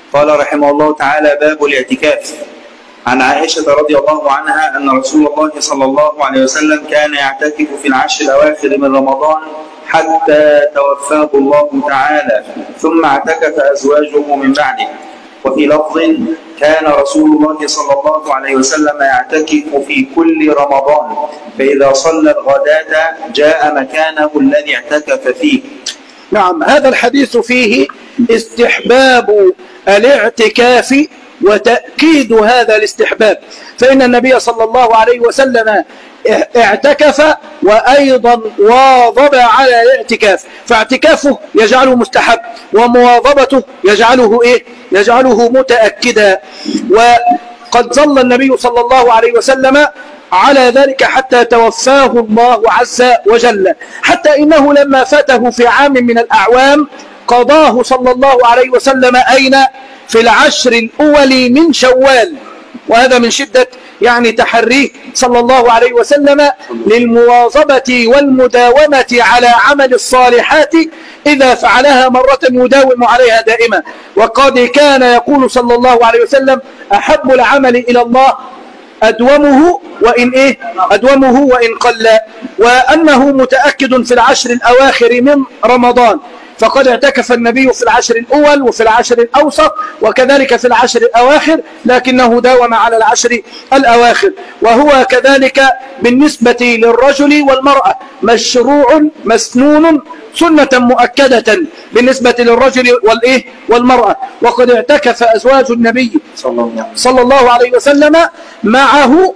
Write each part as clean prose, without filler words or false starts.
قال رحمه الله تعالى: باب الاعتكاف. عن عائشة رضي الله عنها أن رسول الله صلى الله عليه وسلم كان يعتكف في العشر الأواخر من رمضان حتى توفاه الله تعالى، ثم اعتكف أزواجه من بعده. وفي لفظ: كان رسول الله صلى الله عليه وسلم يعتكف في كل رمضان، فإذا صلى الغداة جاء مكانه الذي اعتكف فيه. نعم، هذا الحديث فيه استحباب الاعتكاف وتأكيد هذا الاستحباب، فإن النبي صلى الله عليه وسلم اعتكف وأيضا واظب على الاعتكاف، فاعتكافه يجعله مستحب ومواظبته يجعله متأكدا. وقد ظل النبي صلى الله عليه وسلم على ذلك حتى توفاه الله عز وجل، حتى إنه لما فاته في عام من الأعوام قضاه صلى الله عليه وسلم أين؟ في العشر الأول من شوال، وهذا من شدة تحريه صلى الله عليه وسلم للمواظبة والمداومة على عمل الصالحات، إذا فعلها مرة يداوم عليها دائما. وقد كان يقول صلى الله عليه وسلم: أحب العمل إلى الله أدومه وإن قل. وأنه متأكد في العشر الأواخر من رمضان، فقد اعتكف النبي في العشر الأول وفي العشر الأوسط وكذلك في العشر الأواخر، لكنه داوم على العشر الأواخر. وهو كذلك بالنسبة للرجل والمرأة مشروع مسنون سنة مؤكدة بالنسبة للرجل والمرأة. وقد اعتكف أزواج النبي صلى الله عليه وسلم معه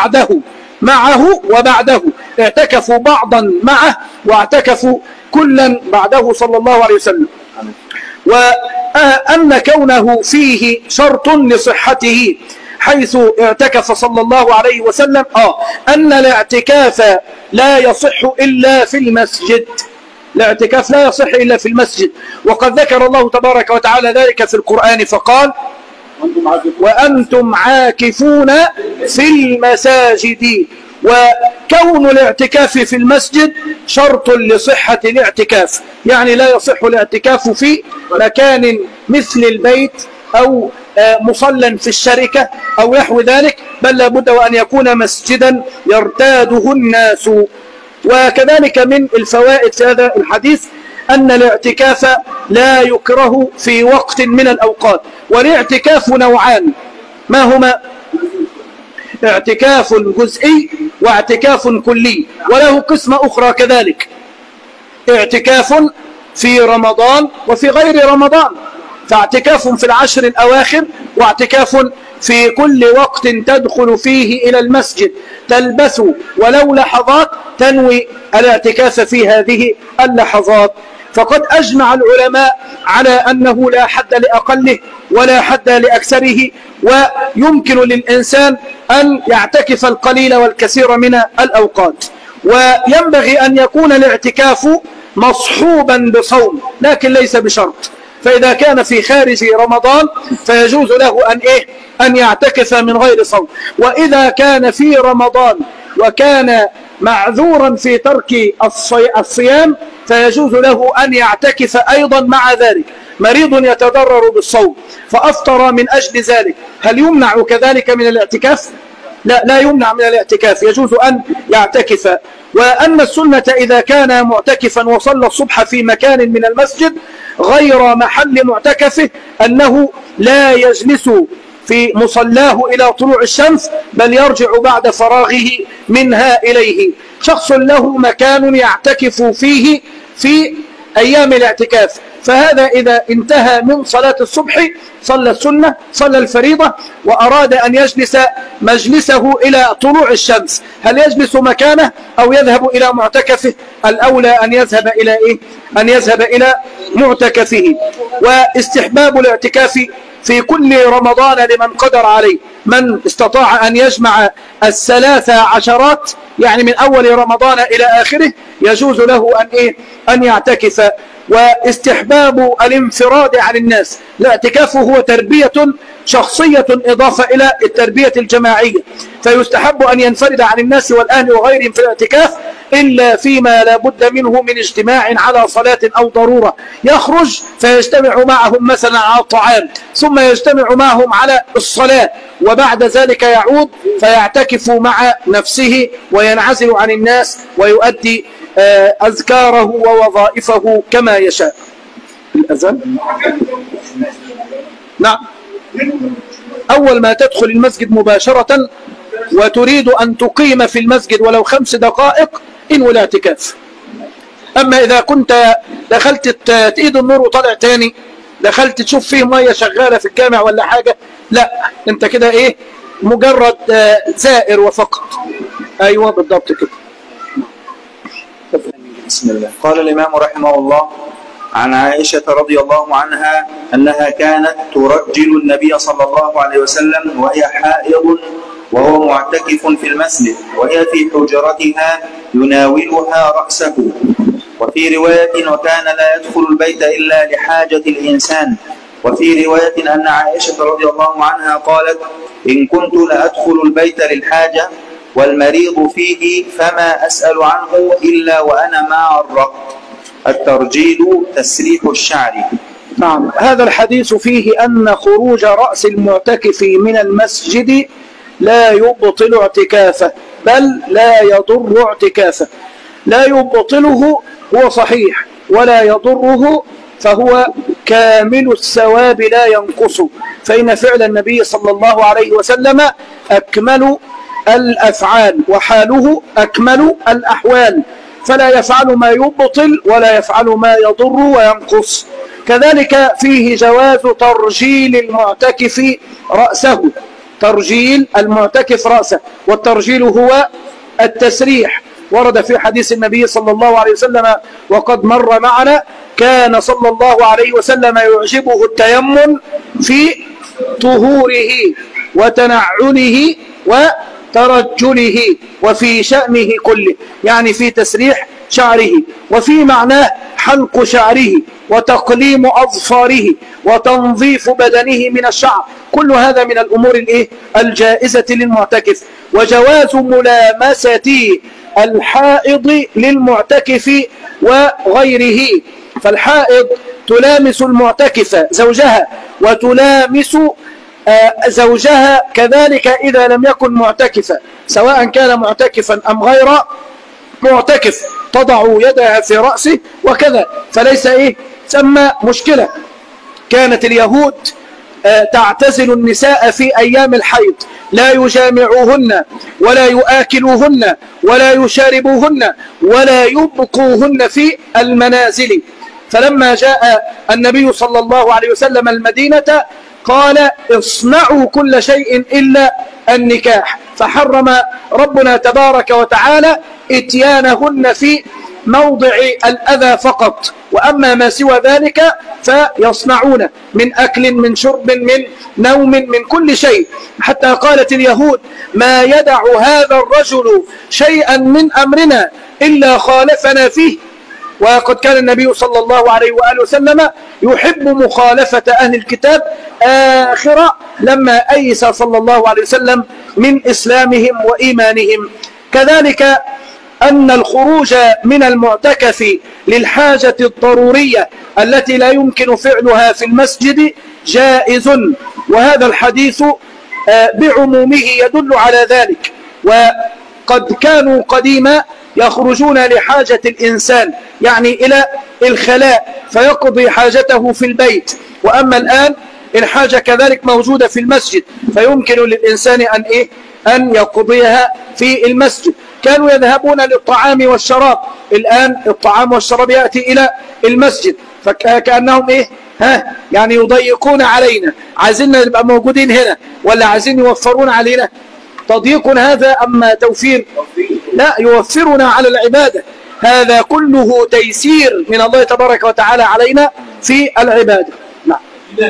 وبعده، اعتكفوا بعضا معه واعتكفوا كلا بعده صلى الله عليه وسلم. وأن كونه فيه شرط لصحته، حيث اعتكف صلى الله عليه وسلم أن الاعتكاف لا يصح إلا في المسجد. الاعتكاف لا يصح إلا في المسجد، وقد ذكر الله تبارك وتعالى ذلك في القرآن فقال: وأنتم عاكفون في المساجد. وكون الاعتكاف في المسجد شرط لصحة الاعتكاف، لا يصح الاعتكاف في مكان مثل البيت أو مصلى في الشركة أو نحو ذلك، بل لابد وأن يكون مسجدا يرتاده الناس. وكذلك من الفوائد في هذا الحديث أن الاعتكاف لا يكره في وقت من الأوقات. والاعتكاف نوعان، ما هما؟ اعتكاف جزئي واعتكاف كلي، وله قسمة أخرى كذلك: اعتكاف في رمضان وفي غير رمضان، فاعتكاف في العشر الأواخر واعتكاف في كل وقت تدخل فيه إلى المسجد تلبث ولو لحظات تنوي الاعتكاف في هذه اللحظات. فقد أجمع العلماء على أنه لا حد لأقله ولا حد لأكثره، ويمكن للإنسان أن يعتكف القليل والكثير من الأوقات. وينبغي أن يكون الاعتكاف مصحوبا بصوم، لكن ليس بشرط. فإذا كان في خارج رمضان فيجوز له أن يعتكف من غير صوم. وإذا كان في رمضان وكان معذورا في ترك الصيام فيجوز له أن يعتكف أيضا مع ذلك. مريض يتضرر بالصوم فأفطر من أجل ذلك، هل يمنع كذلك من الاعتكاف؟ لا يمنع من الاعتكاف، يجوز أن يعتكف. وأن السنة إذا كان معتكفا وصلى الصبح في مكان من المسجد غير محل معتكفه أنه لا يجلس في مصلاه إلى طلوع الشمس، بل يرجع بعد فراغه منها إليه. شخص له مكان يعتكف فيه في أيام الاعتكاف، فهذا إذا انتهى من صلاة الصبح صلى السنة صلى الفريضة وأراد أن يجلس مجلسه إلى طلوع الشمس، هل يجلس مكانه أو يذهب إلى معتكفه؟ الأولى أن يذهب إلى معتكفه. واستحباب الاعتكاف في كل رمضان لمن قدر عليه، من استطاع أن يجمع 13 من أول رمضان إلى آخره يجوز له أن يعتكف. واستحباب الانفراد عن الناس، الاعتكاف هو تربية شخصية إضافة إلى التربية الجماعية، فيستحب أن ينفرد عن الناس والأهل وغيرهم في الاعتكاف إلا فيما لا بد منه من اجتماع على صلاة أو ضرورة، يخرج فيجتمع معهم مثلا على الطعام، ثم يجتمع معهم على الصلاة، وبعد ذلك يعود فيعتكف مع نفسه وينعزل عن الناس ويؤدي أذكاره ووظائفه كما يشاء. الأذان؟ نعم. أول ما تدخل المسجد مباشرة وتريد أن تقيم في المسجد ولو 5 دقائق إنه لا اعتكاف. أما إذا كنت دخلت تقيد النور وطلع تاني، دخلت تشوف فيه مية شغالة في الجامع ولا حاجة، لا، أنت كده إيه، مجرد زائر وفقط. أيوة بالضبط كده. بسم الله. قال الإمام رحمه الله: عن عائشة رضي الله عنها أنها كانت ترجل النبي صلى الله عليه وسلم وهي حائض وهو معتكف في المسجد، وهي في حجرتها يناولها رأسه. وفي رواية: وكان لا يدخل البيت إلا لحاجة الإنسان. وفي رواية أن عائشة رضي الله عنها قالت: إن كنت لأدخل البيت للحاجة والمريض فيه فما أسأل عنه إلا وأنا مع الرهط. الترجيل تسريح الشعر. نعم. هذا الحديث فيه أن خروج رأس المعتكف من المسجد لا يبطل اعتكافه، بل لا يضر اعتكافه. لا يبطله هو صحيح، ولا يضره فهو كامل الثواب لا ينقص، فإن فعل النبي صلى الله عليه وسلم أكمل الأفعال وحاله أكمل الأحوال، فلا يفعل ما يبطل ولا يفعل ما يضر وينقص. كذلك فيه جواز ترجيل المعتكف رأسه، ترجيل المعتكف رأسه، والترجيل هو التسريح. ورد في حديث النبي صلى الله عليه وسلم وقد مر معنا: كان صلى الله عليه وسلم يعجبه التيمم في طهوره وتنعله وترجله وفي شأنه كله، يعني في تسريح شعره، وفي معناه حلق شعره وتقليم أظفاره وتنظيف بدنه من الشعر. كل هذا من الأمور الجائزة للمعتكف. وجواز ملامسة الحائض للمعتكف وغيره، فالحائض تلامس المعتكف زوجها وتلامس زوجها كذلك إذا لم يكن معتكفا، سواء كان معتكفا أم غير معتكف، تضع يدها في رأسه وكذا، فليس ثم مشكلة. كانت اليهود تعتزل النساء في أيام الحيض، لا يجامعوهن ولا يؤكلوهن ولا يشاربوهن ولا يبقوهن في المنازل. فلما جاء النبي صلى الله عليه وسلم المدينة قال: اصنعوا كل شيء إلا النكاح، فحرم ربنا تبارك وتعالى اتيانهن في موضع الأذى فقط، وأما ما سوى ذلك فيصنعون من أكل من شرب من نوم من كل شيء. حتى قالت اليهود: ما يدع هذا الرجل شيئا من أمرنا إلا خالفنا فيه. وقد كان النبي صلى الله عليه وآله وسلم يحب مخالفة أهل الكتاب آخر لما أيس صلى الله عليه وسلم من إسلامهم وإيمانهم. كذلك أن الخروج من المعتكف للحاجة الضرورية التي لا يمكن فعلها في المسجد جائز، وهذا الحديث بعمومه يدل على ذلك. وقد كانوا قديما يخرجون لحاجة الإنسان، يعني إلى الخلاء، فيقضي حاجته في البيت. وأما الآن الحاجة كذلك موجودة في المسجد، فيمكن للإنسان أن يقضيها في المسجد. كانوا يذهبون للطعام والشراب، الآن الطعام والشراب يأتي إلى المسجد، فكأنهم يعني يضيقون علينا، عايزين نبقى موجودين هنا ولا عايزين يوفرون علينا؟ تضييق هذا أما توفير؟ لا، يوفرنا على العبادة. هذا كله تيسير من الله تبارك وتعالى علينا في العبادة. لا.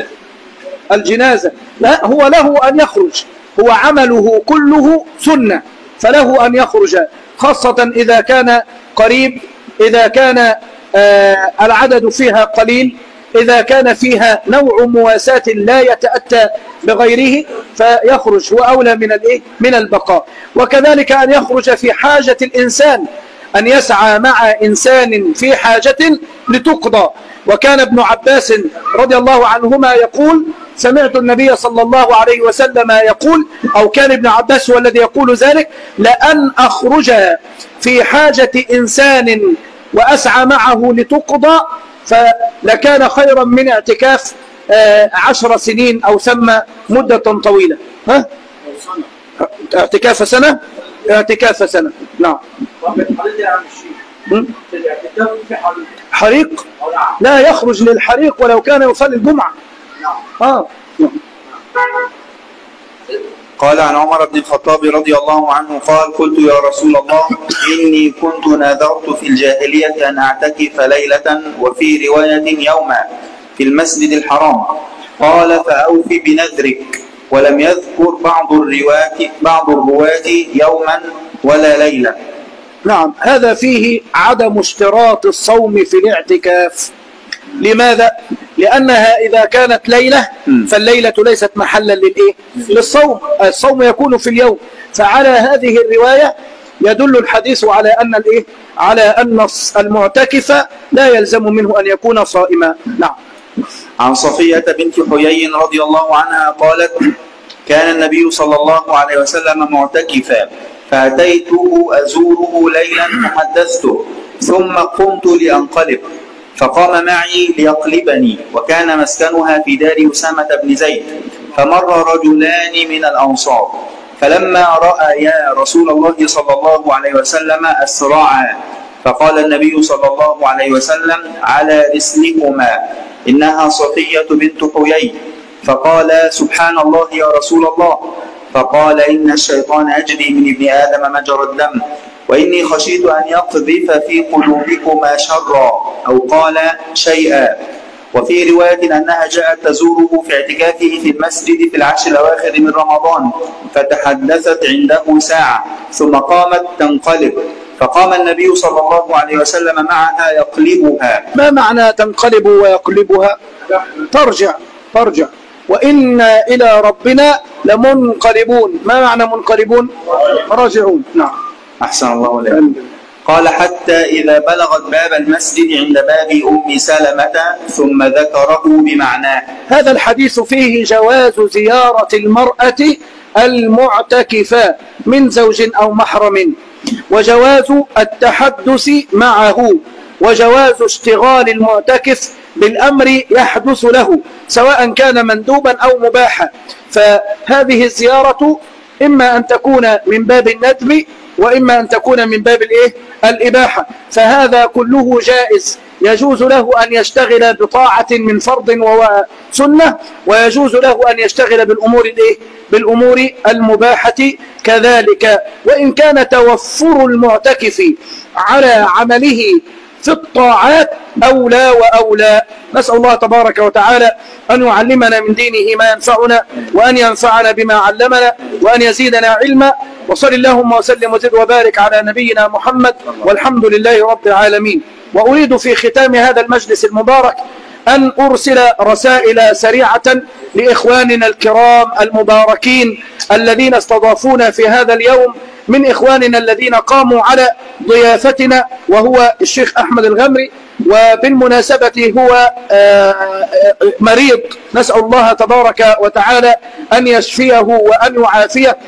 الجنازة لا، هو له أن يخرج، هو عمله كله سنة، فله أن يخرج، خاصة إذا كان قريب، إذا كان العدد فيها قليل، إذا كان فيها نوع مواساة لا يتأتى بغيره فيخرج، هو أولى من البقاء. وكذلك أن يخرج في حاجة الإنسان، أن يسعى مع إنسان في حاجة لتقضى. وكان ابن عباس رضي الله عنهما يقول: سمعت النبي صلى الله عليه وسلم يقول، أو كان ابن عباس هو الذي يقول ذلك: لأن أخرج في حاجة إنسان وأسعى معه لتقضى فلكان خيرا من اعتكاف 10 سنين أو ثم مدة طويلة. ها؟ اعتكاف سنة؟ اعتكاف سنة. نعم. حريق؟ لا يخرج للحريق ولو كان يصلي الجمعة. قال عن عمر بن الخطاب رضي الله عنه قال: قلت يا رسول الله إني كنت نذرت في الجاهلية أن أعتكف ليلة وفي رواية يوما في المسجد الحرام. قال: فأوف بنذرك. ولم يذكر بعض الرواة يوما ولا ليلة. نعم، هذا فيه عدم اشتراط الصوم في الاعتكاف. لماذا؟ لأنها إذا كانت ليلة فالليلة ليست محلا للإيه؟ للصوم. الصوم يكون في اليوم. فعلى هذه الرواية يدل الحديث على أن الإيه؟ على أن المعتكف لا يلزم منه أن يكون صائما. نعم. عن صفية بنت حيي رضي الله عنها قالت: كان النبي صلى الله عليه وسلم معتكفا فأتيته أزوره ليلا فحدثته ثم قمت لأنقلب فقام معي ليقلبني، وكان مسكنها في دار أسامة بن زيد. فمر رجلان من الأنصار فلما رأيا رسول الله صلى الله عليه وسلم أسرعا، فقال النبي صلى الله عليه وسلم: على رسلكما، إنها صفية بنت حيي. فقال: سبحان الله يا رسول الله. فقال: إن الشيطان يجري من ابن آدم مجرى الدم، وإني خشيت أن يقذف في قلوبكما شرا، أو قال شيئا. وفي رواية أنها جاءت تزوره في اعتكافه في المسجد في العشر الأواخر من رمضان، فتحدثت عنده ساعة ثم قامت تنقلب، فقام النبي صلى الله عليه وسلم معها يقلبها. ما معنى تنقلب ويقلبها؟ ترجع. وإن إلى ربنا لمنقلبون. ما معنى منقلبون؟ راجعون. نعم. أحسن الله عليك. قال: حتى إذا بلغت باب المسجد عند باب أم سلمة ثم ذكره بمعناه. هذا الحديث فيه جواز زيارة المرأة المعتكفة من زوج أو محرم، وجواز التحدث معه، وجواز اشتغال المعتكف بالأمر يحدث له سواء كان مندوبا أو مباحا. فهذه الزيارة إما أن تكون من باب الندب وإما أن تكون من باب الإباحة. فهذا كله جائز. يجوز له أن يشتغل بطاعة من فرض وسنة، ويجوز له أن يشتغل بالأمور المباحة كذلك. وإن كان توفر المعتكف على عمله في الطاعات أولى وأولى. نسأل الله تبارك وتعالى أن يعلمنا من دينه ما ينفعنا، وأن ينفعنا بما علمنا، وأن يزيدنا علما. وصل اللهم وسلم وزد وبارك على نبينا محمد، والحمد لله رب العالمين. وأريد في ختام هذا المجلس المبارك أن أرسل رسائل سريعة لإخواننا الكرام المباركين الذين استضافونا في هذا اليوم، من إخواننا الذين قاموا على ضيافتنا، وهو الشيخ أحمد الغمري، وبالمناسبة هو مريض، نسأل الله تبارك وتعالى أن يشفيه وأن يعافيه.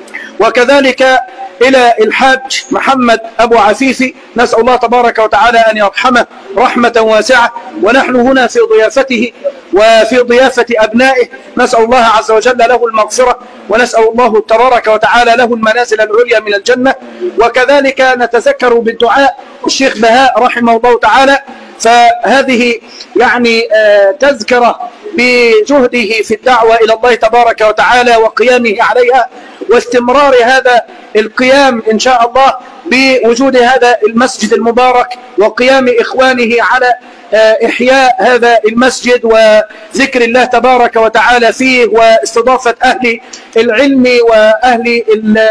وكذلك إلى الحاج محمد أبو عفيفي، نسأل الله تبارك وتعالى أن يرحمه رحمة واسعة، ونحن هنا في ضيافته وفي ضيافة أبنائه، نسأل الله عز وجل له المغفرة، ونسأل الله تبارك وتعالى له المنازل العليا من الجنة. وكذلك نتذكر بالدعاء الشيخ بهاء رحمه الله تعالى، فهذه يعني تذكرة بجهده في الدعوة إلى الله تبارك وتعالى وقيامه عليها، واستمرار هذا القيام إن شاء الله بوجود هذا المسجد المبارك، وقيام إخوانه على إحياء هذا المسجد وذكر الله تبارك وتعالى فيه، واستضافة أهل العلم وأهل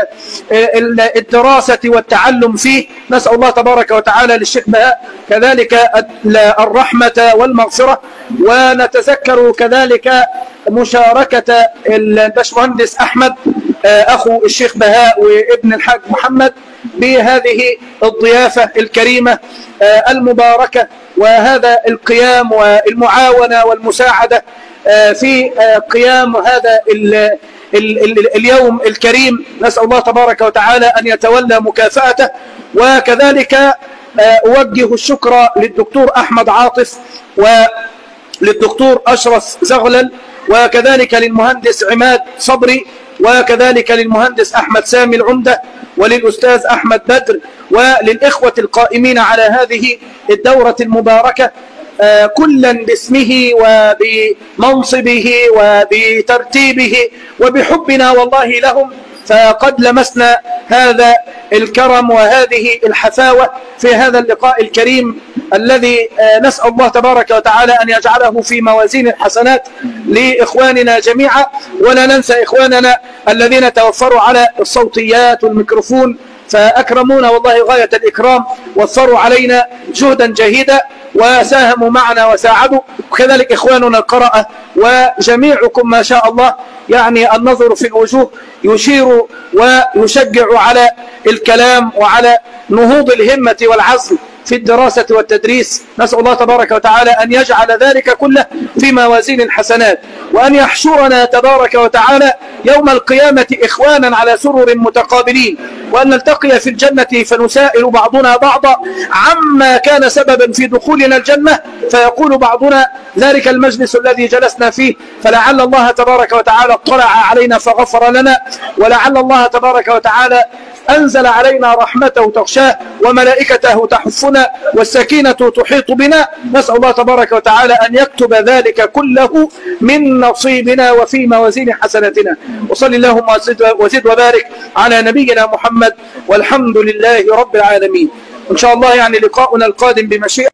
الدراسة والتعلم فيه. نسأل الله تبارك وتعالى للشيخ بهاء كذلك الرحمة والمغفرة. ونتذكر كذلك مشاركة الباشمهندس أحمد أخو الشيخ بهاء وابن الحاج محمد بهذه الضيافة الكريمة المباركة، وهذا القيام والمعاونة والمساعدة في قيام هذا اليوم الكريم. نسأل الله تبارك وتعالى أن يتولى مكافأته. وكذلك أوجه الشكر للدكتور أحمد عاطف وللدكتور أشرف زغلل، وكذلك للمهندس عماد صبري، وكذلك للمهندس أحمد سامي العمدة، وللأستاذ أحمد بدر، وللإخوة القائمين على هذه الدورة المباركة كلا باسمه وبمنصبه وبترتيبه وبحبنا والله لهم، فقد لمسنا هذا الكرم وهذه الحفاوة في هذا اللقاء الكريم الذي نسأل الله تبارك وتعالى أن يجعله في موازين الحسنات لإخواننا جميعا. ولا ننسى إخواننا الذين توفروا على الصوتيات والميكروفون، فأكرمونا والله غاية الإكرام، وفروا علينا جهدا جهيدا وساهموا معنا وساعدوا، وكذلك إخواننا القراءة وجميعكم ما شاء الله. يعني النظر في الوجوه يشير ويشجع على الكلام وعلى نهوض الهمة والعزم في الدراسة والتدريس. نسأل الله تبارك وتعالى أن يجعل ذلك كله في موازين الحسنات، وأن يحشرنا تبارك وتعالى يوم القيامة إخوانا على سرر متقابلين، وأن نلتقي في الجنة فنسائل بعضنا بعضا عما كان سببا في دخولنا الجنة، فيقول بعضنا ذلك المجلس الذي جلسنا فيه، فلعل الله تبارك وتعالى اطلع علينا فغفر لنا، ولعل الله تبارك وتعالى أنزل علينا رحمته تغشاه وملائكته تحفنا والسكينة تحيط بنا. نسأل الله تبارك وتعالى أن يكتب ذلك كله من نصيبنا وفي موازين حسناتنا. وصل اللهم وزد وبارك على نبينا محمد، والحمد لله رب العالمين. إن شاء الله يعني لقاؤنا القادم بمشيئة